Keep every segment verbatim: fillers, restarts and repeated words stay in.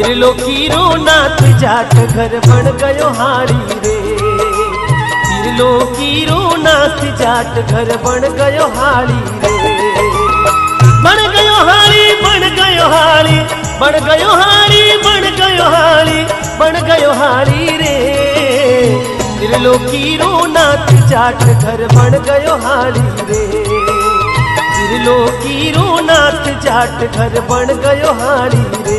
त्रिलोकी रो नाथ जाट घर बन गयो हारी रे। त्रिलोकी रो नाथ जाट घर बन गयो हारी रे। बन गयो हारी बन गयो हारी बन गयो हारी बन गयो हारी बन गयो हारी रे। त्रिलोकी रो नाथ जाट घर बन गयो हारी रे। त्रिलोकी रो नाथ जाट घर बन गयो हारी रे।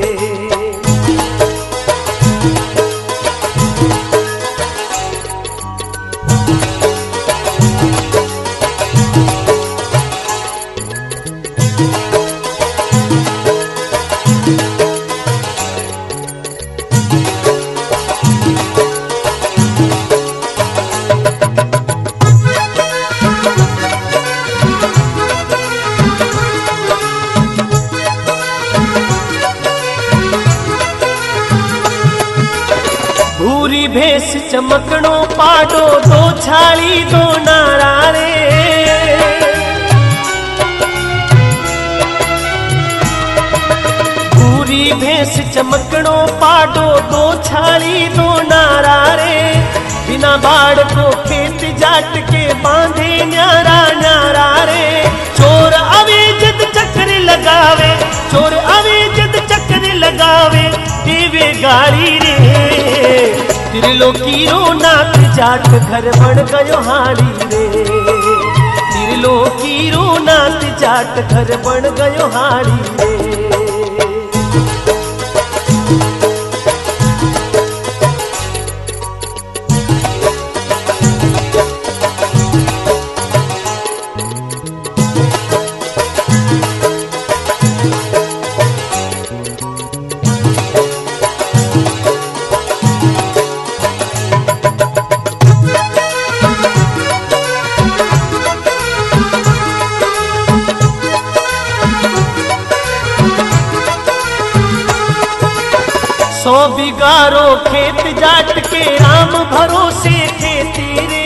भूरी भेस चमकणो पाडो दो छाली दो नारा रे। भूरी भेस चमकणो पाडो दो छाली दो नारा रे। बिना बाड़ को खेत जाट के बांधे न्यारा न्यारा रे। चोर अवे जद चक्र लगावे चोर अवे जद चक्र लगावे देवे गाड़ी रे। त्रिलोकी रो नाथ जाट घर बन गयो हारी रे। त्रिलोकी रो नाथ जाट घर बन गयो हारी रे। सौ बिगारो खेत जाट के राम भरोसे खेती रे।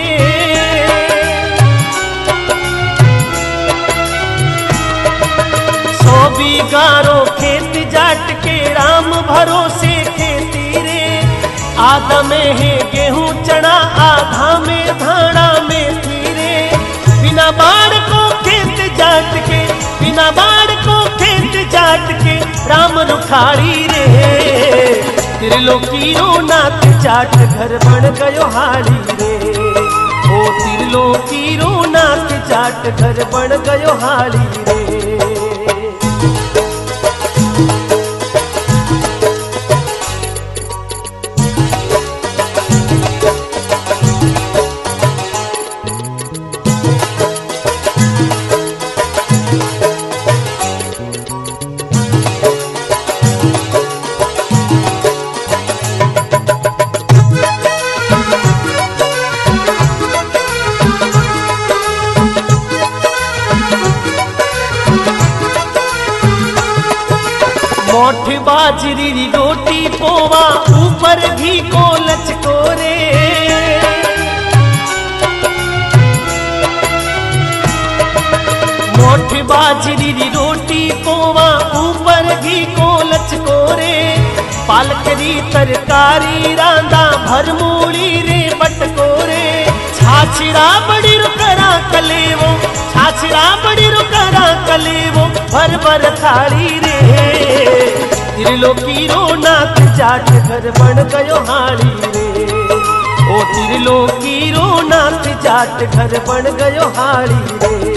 सौ बिगारो खेत जाट के राम भरोसे खेती रे। आधा में है गेहूं चना आधा में धाना में थी रे। बिना बाढ़ को खेत जाट के बिना बाढ़ को खेत जाट के राम रुखाड़ी रे। त्रिलोकी रो नाथ जाट घर बन गयो हारी रे। ओ त्रिलोकी रो नाथ जाट घर बन गयो हारी रे। मोठ बाजरी री रोटी पोवा ऊपर घी को लचको रे। मोठ बाजरी री रोटी पोवा ऊपर घी को लचको रे। पालकरी तरकारी रांदा भर मूली रे बटको रे। छाछड़ा बड़ी रुकरा कलेवो छाछड़ा बड़ी रुकरा कलेवो भर भर थाली रे। त्रिलोकी रो नाथ जाट घर बन गयो हारी रे। ओ त्रिलोकी रो नाथ जाट घर बन गयो हारी रे।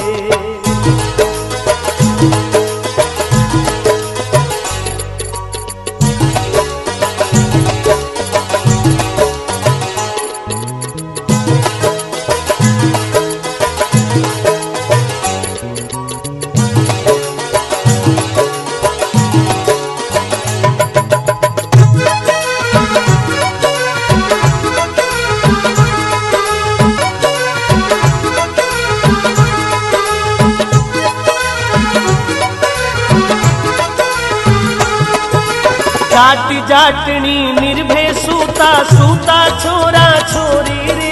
जाट जाटनी निर्भय सूता सूता छोरा छोरी रे।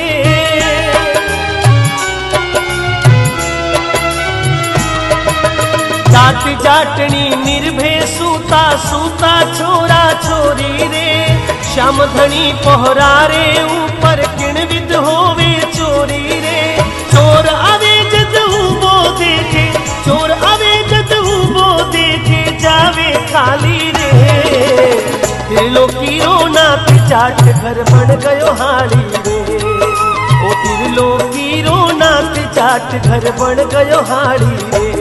जात जाटनी निर्भय सूता सूता छोरा छोरी रे। श्याम धनी पहरा रे ऊपर किण विद होवे चोरी रे। चोर आवे जद उबो देखे चोर आवे जद उबो देखे जावे खाली रे। त्रिलोकी रो नाथ जाट घर बन गयो हाड़ी रे। ओ त्रिलोकी रो नाथ जाट घर बन गयो हाड़ी रे।